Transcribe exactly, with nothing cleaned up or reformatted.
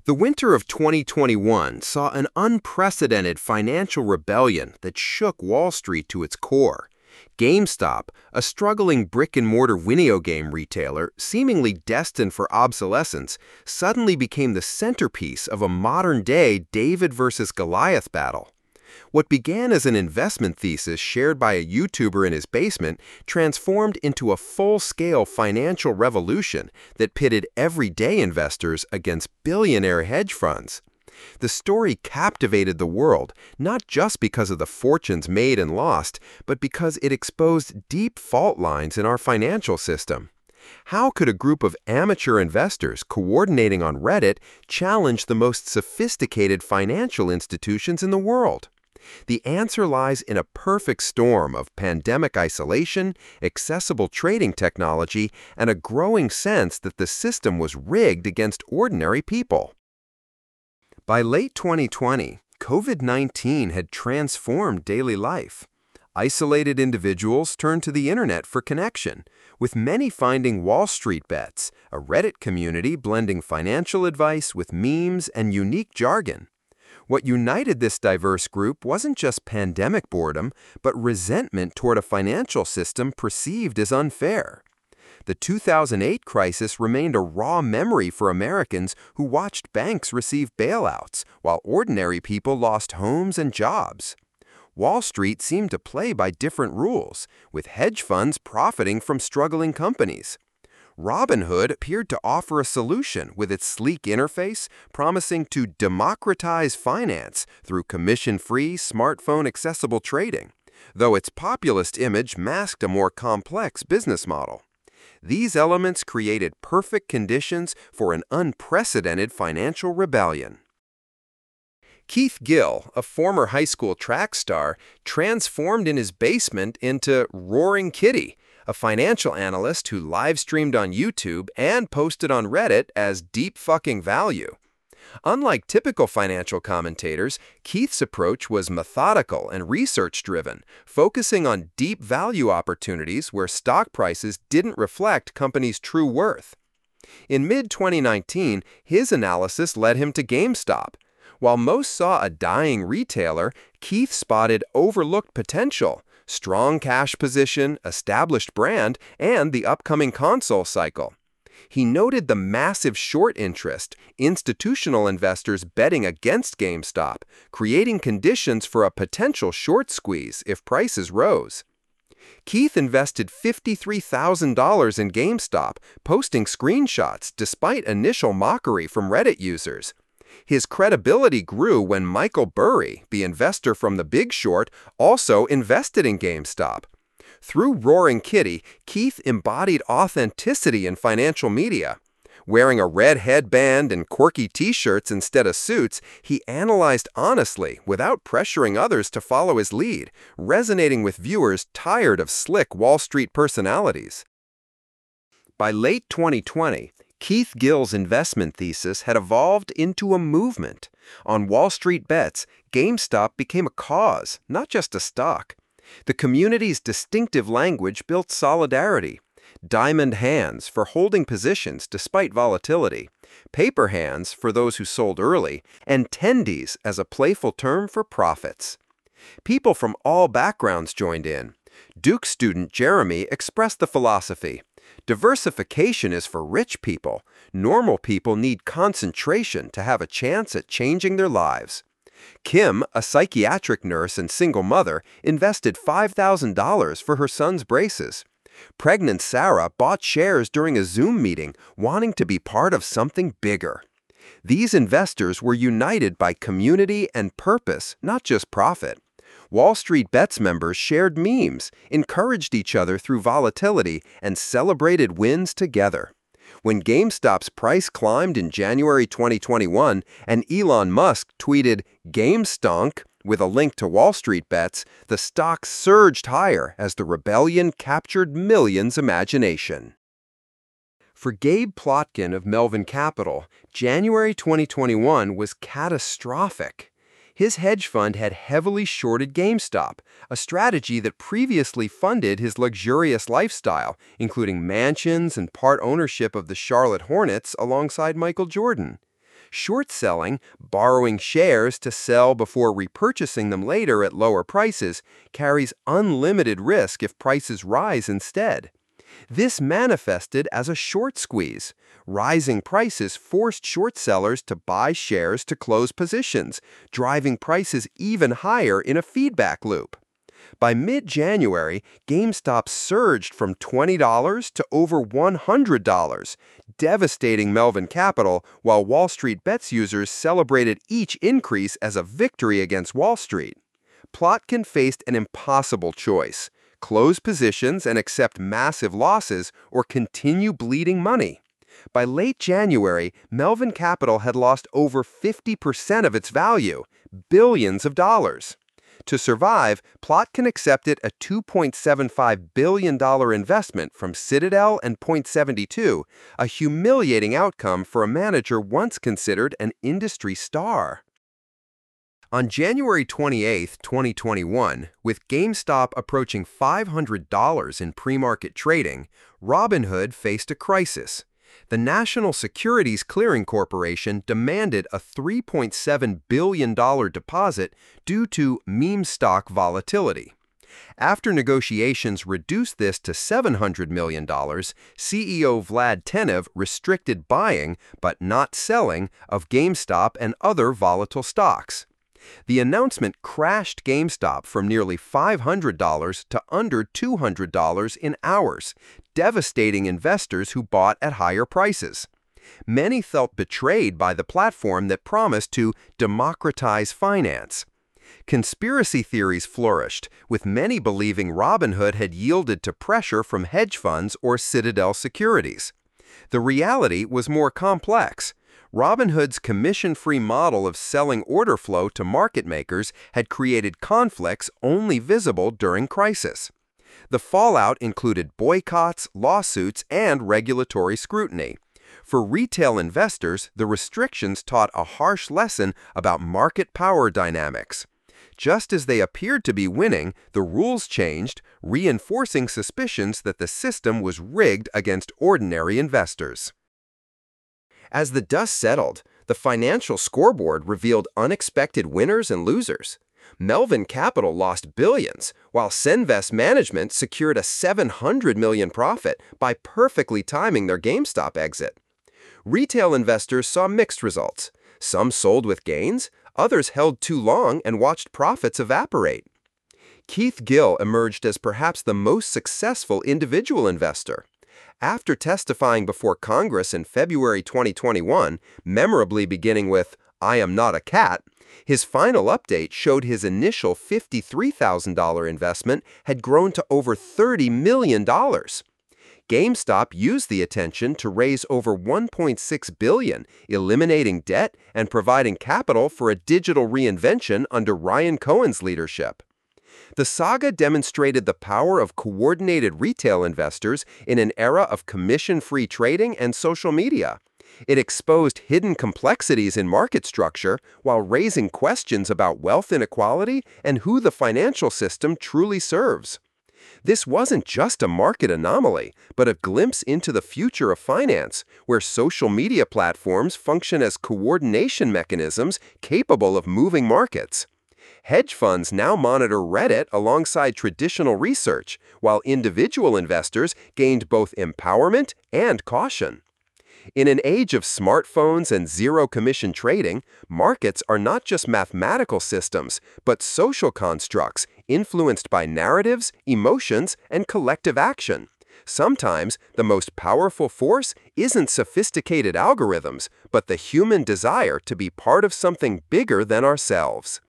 The winter of twenty twenty-one saw an unprecedented financial rebellion that shook Wall Street to its core. GameStop, a struggling brick-and-mortar video game retailer seemingly destined for obsolescence, suddenly became the centerpiece of a modern-day David versus Goliath battle. What began as an investment thesis shared by a YouTuber in his basement transformed into a full-scale financial revolution that pitted everyday investors against billionaire hedge funds. The story captivated the world, not just because of the fortunes made and lost, but because it exposed deep fault lines in our financial system. How could a group of amateur investors coordinating on Reddit challenge the most sophisticated financial institutions in the world? The answer lies in a perfect storm of pandemic isolation, accessible trading technology, and a growing sense that the system was rigged against ordinary people. By late twenty twenty, COVID nineteen had transformed daily life. Isolated individuals turned to the internet for connection, with many finding Wall Street Bets, a Reddit community blending financial advice with memes and unique jargon. What united this diverse group wasn't just pandemic boredom, but resentment toward a financial system perceived as unfair. The two thousand eight crisis remained a raw memory for Americans who watched banks receive bailouts, while ordinary people lost homes and jobs. Wall Street seemed to play by different rules, with hedge funds profiting from struggling companies. Robinhood appeared to offer a solution with its sleek interface, promising to democratize finance through commission-free, smartphone-accessible trading, though its populist image masked a more complex business model. These elements created perfect conditions for an unprecedented financial rebellion. Keith Gill, a former high school track star, transformed in his basement into Roaring Kitty, a financial analyst who live-streamed on YouTube and posted on Reddit as Deep Fucking Value. Unlike typical financial commentators, Keith's approach was methodical and research-driven, focusing on deep value opportunities where stock prices didn't reflect companies' true worth. In mid twenty nineteen, his analysis led him to GameStop. While most saw a dying retailer, Keith spotted overlooked potential, strong cash position, established brand, and the upcoming console cycle. He noted the massive short interest, institutional investors betting against GameStop, creating conditions for a potential short squeeze if prices rose. Keith invested fifty-three thousand dollars in GameStop, posting screenshots despite initial mockery from Reddit users. His credibility grew when Michael Burry, the investor from The Big Short, also invested in GameStop. Through Roaring Kitty, Keith embodied authenticity in financial media. Wearing a red headband and quirky t-shirts instead of suits, he analyzed honestly without pressuring others to follow his lead, resonating with viewers tired of slick Wall Street personalities. By late twenty twenty, Keith Gill's investment thesis had evolved into a movement. On Wall Street Bets, GameStop became a cause, not just a stock. The community's distinctive language built solidarity. Diamond hands for holding positions despite volatility, paper hands for those who sold early, and tendies as a playful term for profits. People from all backgrounds joined in. Duke student Jeremy expressed the philosophy: diversification is for rich people. Normal people need concentration to have a chance at changing their lives. Kim, a psychiatric nurse and single mother, invested five thousand dollars for her son's braces. Pregnant Sarah bought shares during a Zoom meeting, wanting to be part of something bigger. These investors were united by community and purpose, not just profit. Wall Street Bets members shared memes, encouraged each other through volatility, and celebrated wins together. When GameStop's price climbed in January twenty twenty-one and Elon Musk tweeted "GameStonk" with a link to Wall Street Bets, the stock surged higher as the rebellion captured millions' imagination. For Gabe Plotkin of Melvin Capital, January twenty twenty-one was catastrophic. His hedge fund had heavily shorted GameStop, a strategy that previously funded his luxurious lifestyle, including mansions and part ownership of the Charlotte Hornets alongside Michael Jordan. Short selling, borrowing shares to sell before repurchasing them later at lower prices, carries unlimited risk if prices rise instead. This manifested as a short squeeze. Rising prices forced short sellers to buy shares to close positions, driving prices even higher in a feedback loop. By mid-January, GameStop surged from twenty dollars to over one hundred dollars, devastating Melvin Capital, while Wall Street Bets users celebrated each increase as a victory against Wall Street. Plotkin faced an impossible choice: close positions and accept massive losses, or continue bleeding money. By late January, Melvin Capital had lost over fifty percent of its value, billions of dollars. To survive, Plotkin accepted a two point seven five billion dollars investment from Citadel and Point seventy-two, a humiliating outcome for a manager once considered an industry star. On January twenty-eighth, twenty twenty-one, with GameStop approaching five hundred dollars in pre-market trading, Robinhood faced a crisis. The National Securities Clearing Corporation demanded a three point seven billion dollars deposit due to meme stock volatility. After negotiations reduced this to seven hundred million dollars, C E O Vlad Tenev restricted buying, but not selling, of GameStop and other volatile stocks. The announcement crashed GameStop from nearly five hundred dollars to under two hundred dollars in hours, devastating investors who bought at higher prices. Many felt betrayed by the platform that promised to democratize finance. Conspiracy theories flourished, with many believing Robinhood had yielded to pressure from hedge funds or Citadel Securities. The reality was more complex. Robinhood's commission-free model of selling order flow to market makers had created conflicts only visible during crisis. The fallout included boycotts, lawsuits, and regulatory scrutiny. For retail investors, the restrictions taught a harsh lesson about market power dynamics. Just as they appeared to be winning, the rules changed, reinforcing suspicions that the system was rigged against ordinary investors. As the dust settled, the financial scoreboard revealed unexpected winners and losers. Melvin Capital lost billions, while Senvest Management secured a seven hundred million dollars profit by perfectly timing their GameStop exit. Retail investors saw mixed results. Some sold with gains, others held too long and watched profits evaporate. Keith Gill emerged as perhaps the most successful individual investor. After testifying before Congress in February twenty twenty-one, memorably beginning with, "I am not a cat," his final update showed his initial fifty-three thousand dollars investment had grown to over thirty million dollars. GameStop used the attention to raise over one point six billion dollars, eliminating debt and providing capital for a digital reinvention under Ryan Cohen's leadership. The saga demonstrated the power of coordinated retail investors in an era of commission-free trading and social media. It exposed hidden complexities in market structure while raising questions about wealth inequality and who the financial system truly serves. This wasn't just a market anomaly, but a glimpse into the future of finance, where social media platforms function as coordination mechanisms capable of moving markets. Hedge funds now monitor Reddit alongside traditional research, while individual investors gained both empowerment and caution. In an age of smartphones and zero-commission trading, markets are not just mathematical systems, but social constructs influenced by narratives, emotions, and collective action. Sometimes, the most powerful force isn't sophisticated algorithms, but the human desire to be part of something bigger than ourselves.